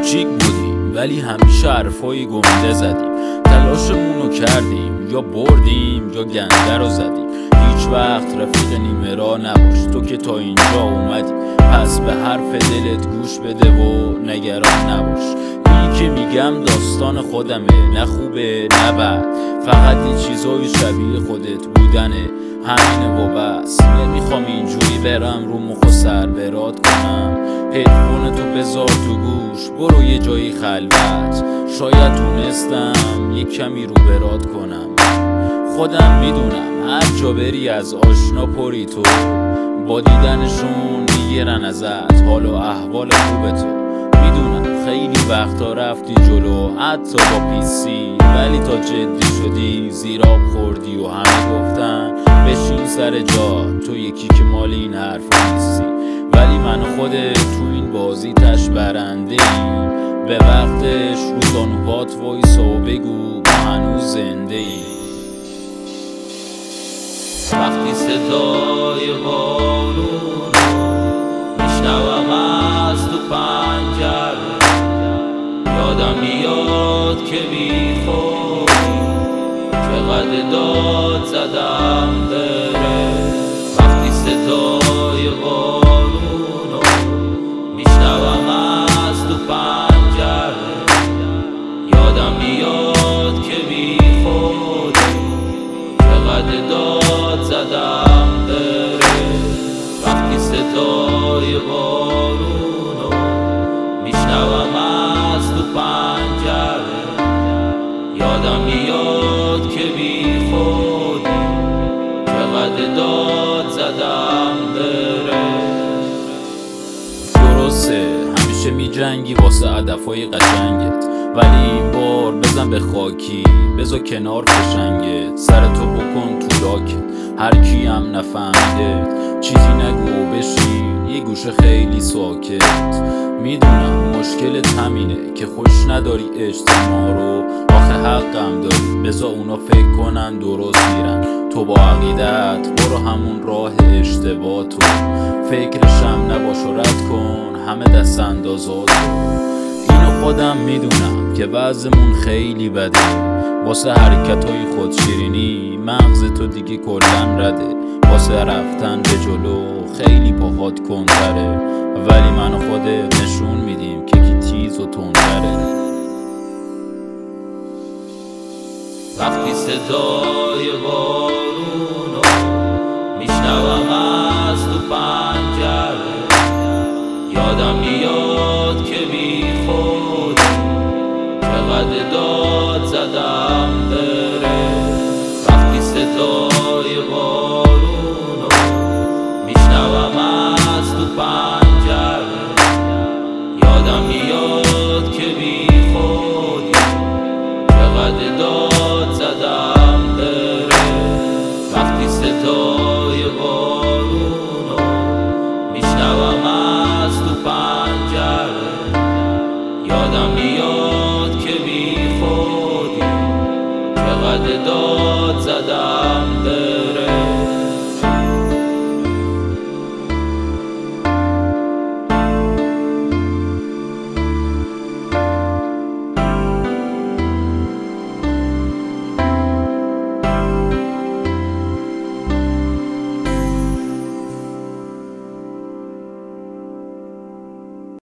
کوچیک بودیم ولی همیشه حرفای گنده زدیم، تلاشمونو کردیم، یا بردیم یا گنده رو زدیم. هیچ وقت رفیق نیمه راه نباش، تو که تا اینجا اومدی، پس به حرف دلت گوش بده و نگران نباش. اینی که میگم داستان خودمه، نه خوبه نه بد، فقط این چیزای شبیه خودت بودنه، همینه و بس. نمیخوام اینجوری برم رو مخ و سر برات کنم، هدفون تو بذار تو گوش، برو یه جایی خلوت، شاید تونستم یه کمی رو برات کنم. خودم میدونم هر جا بری از آشنا پری تو، با دیدنشون میگیرن ازت حال و احوال خوب تو. میدونم خیلی وقتا رفتی جلو حتی با پیسی، ولی تا جدی شدی زیر آب خوردی و همه گفتن بشین سر جا، تو یکی که مال این حرفا نیستی. ولی من و خودت تو این بازی تش برنده ایم، به وقتش روزانوهات وایسا و بگو ما هنوز زنده ایم. وقتی صدای بارون میشنوم از تو پنجره، یادم میاد که بی خودی چقدر داد زدم بره. وقتی صدای بارون میشنوم از تو پنجره، یادم میاد که بی خودی چقدر داد زدم بره. وقتی صدای بارونو میشنوم از تو پنجره، یادم میاد که بی خودی چقدر داد زدم بره. درسته همیشه میجنگی واسه هدفای قشنگت، ولی این بار بزن به خاکی، بذار کنار فشنگت، سرتو بکن تو لاکت، هر کی هم نفهمیده چیزی نگو بشین یه گوشه خیلی ساکت. میدونم مشکلت همینه که خوش نداری اجتماع رو، آخه حقم داری، بذار اونا فکر کنن درست میرن، تو با عقیدت برو همون راه اشتباه تو، فکرشم نباش و رد کن همه دست اندازات رو. اینو خودم میدونم که وضعمون خیلی بده، واسه حرکتای خود شیرینی مغز تو دیگه کلن رده، واسه رفتن به جلو خیلی پاهات کنتره، ولی من و خودت نشون میدیم که کی تیز و تندره. وقتی صدای بارونو میشنوم از تو پنجره، یادم میاد که بی خودی چقدر داد زدم بره. وقتی صدای بارونو میشنوم از تو پنجره، یادم میاد که بی خودی چقدر داد زدم بره. وقتی صدای بارونو میشنوم